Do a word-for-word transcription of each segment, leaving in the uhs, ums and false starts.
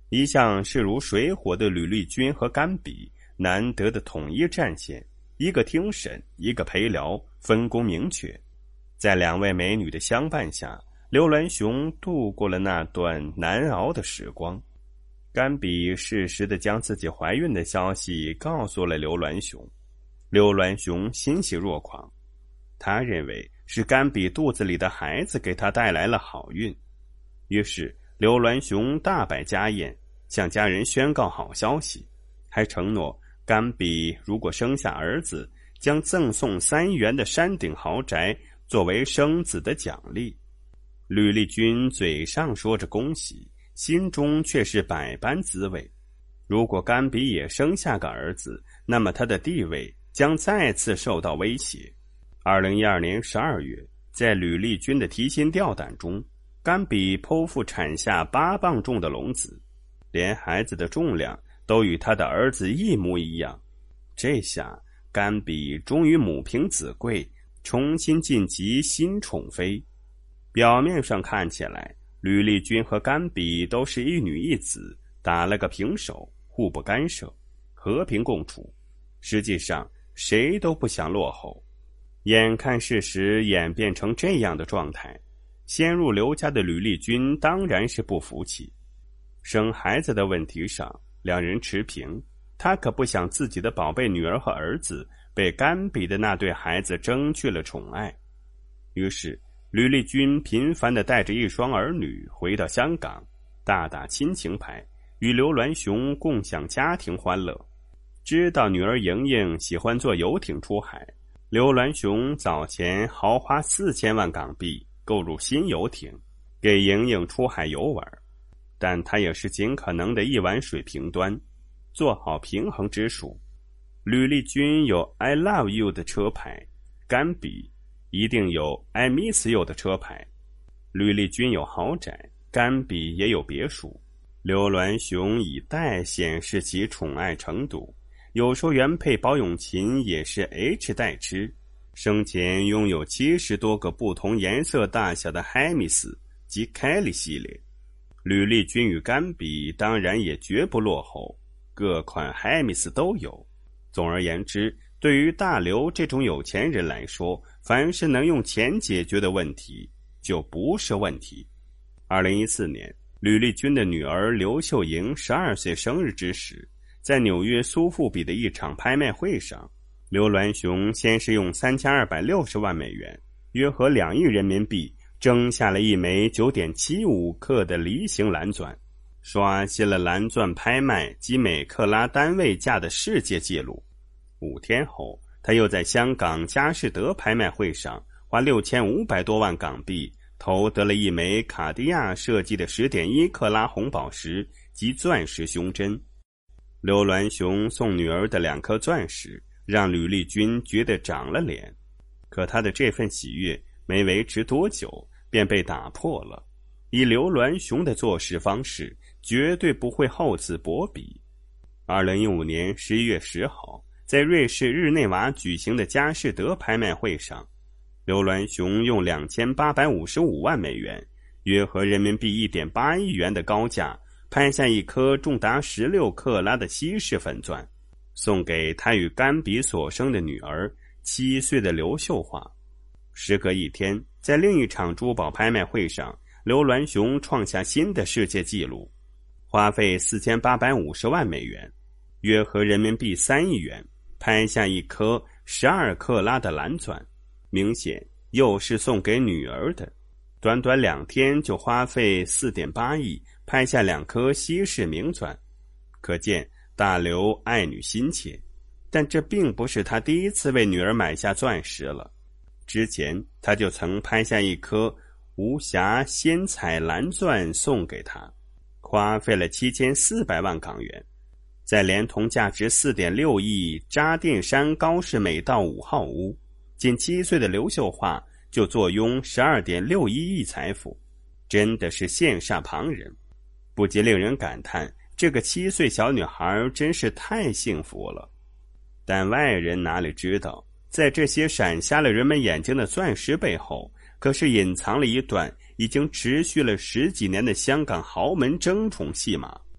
一向势如水火的吕丽君和甘比难得的统一战线，一个听审，一个陪聊，分工明确。在两位美女的相伴下，刘銮雄度过了那段难熬的时光。甘比适时地将自己怀孕的消息告诉了刘銮雄，刘銮雄欣喜若狂，他认为是甘比肚子里的孩子给他带来了好运。于是刘銮雄大摆家宴，向家人宣告好消息，还承诺甘比如果生下儿子，将赠送三元的山顶豪宅作为生子的奖励。吕丽君嘴上说着恭喜，心中却是百般滋味。如果甘比也生下个儿子，那么他的地位将再次受到威胁。二零一二年十二月，在吕丽君的提心吊胆中，甘比剖腹产下八磅重的龙子，连孩子的重量都与他的儿子一模一样。这下甘比终于母凭子贵，重新晋级新宠妃。表面上看起来，吕丽君和甘比都是一女一子，打了个平手，互不干涉，和平共处。实际上谁都不想落后。眼看事实演变成这样的状态，先入刘家的吕丽君当然是不服气。生孩子的问题上两人持平，她可不想自己的宝贝女儿和儿子被甘比的那对孩子争去了宠爱。于是吕丽君频繁地带着一双儿女回到香港，大打亲情牌，与刘銮雄共享家庭欢乐。知道女儿莹莹喜欢坐游艇出海，刘銮雄早前豪花四千万港币购入新游艇，给莹莹出海游玩，但他也是尽可能的一碗水平端，做好平衡之术。吕丽君有 I love you 的车牌，甘比一定有 I miss you 的车牌。吕丽君有豪宅，甘比也有别墅。刘銮雄以代显示其宠爱程度，有说原配包永琴也是 H 代吃，生前拥有七十多个不同颜色大小的 Hermes 及 Kelly 系列。吕丽君与甘比当然也绝不落后，各款 Hermes 都有。总而言之，对于大刘这种有钱人来说，凡是能用钱解决的问题就不是问题。二零一四年，吕丽君的女儿刘秀莹十二岁生日之时，在纽约苏富比的一场拍卖会上，刘銮雄先是用三千二百六十万美元，约合两亿人民币，争下了一枚 九点七五克的梨形蓝钻，刷新了蓝钻拍卖及每克拉单位价的世界纪录。五天后，他又在香港佳士得拍卖会上花六千五百多万港币投得了一枚卡地亚设计的 十点一克拉红宝石及钻石胸针。刘銮雄送女儿的两颗钻石让吕丽君觉得长了脸，可他的这份喜悦没维持多久便被打破了。以刘銮雄的做事方式，绝对不会厚此薄彼。二零一五年十一月十号，在瑞士日内瓦举行的佳士得拍卖会上，刘銮雄用两千八百五十五万美元，约合人民币 一点八亿元的高价拍下一颗重达十六克拉的稀世粉钻，送给他与甘比所生的女儿七岁的刘秀华。时隔一天，在另一场珠宝拍卖会上，刘銮雄创下新的世界纪录，花费四千八百五十万美元，约合人民币三亿元，拍下一颗十二克拉的蓝钻，明显又是送给女儿的。短短两天就花费 四点八亿拍下两颗稀世名钻，可见大刘爱女心切。但这并不是他第一次为女儿买下钻石了，之前他就曾拍下一颗无瑕鲜彩蓝钻送给她，花费了七千四百万港元。再连同价值 四点六亿渣甸山高氏美道五号屋，仅七岁的刘秀华就坐拥 十二点六一亿财富，真的是羡煞旁人。不禁令人感叹，这个七岁小女孩真是太幸福了。但外人哪里知道，在这些闪瞎了人们眼睛的钻石背后，可是隐藏了一段已经持续了十几年的香港豪门争宠戏码。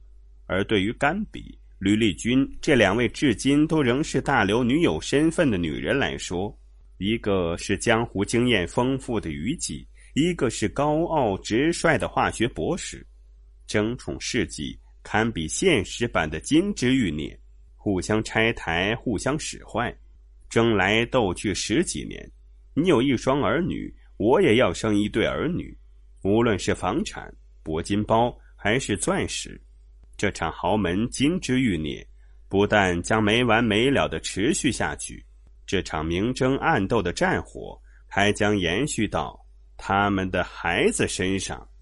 而对于甘比、吕丽君这两位至今都仍是大刘女友身份的女人来说，一个是江湖经验丰富的虞姬，一个是高傲直率的化学博士，争宠事迹堪比现实版的金枝玉孽，互相拆台，互相使坏，争来斗去十几年。你有一双儿女，我也要生一对儿女，无论是房产、铂金包还是钻石，这场豪门金枝玉孽不但将没完没了地持续下去，这场明争暗斗的战火还将延续到他们的孩子身上。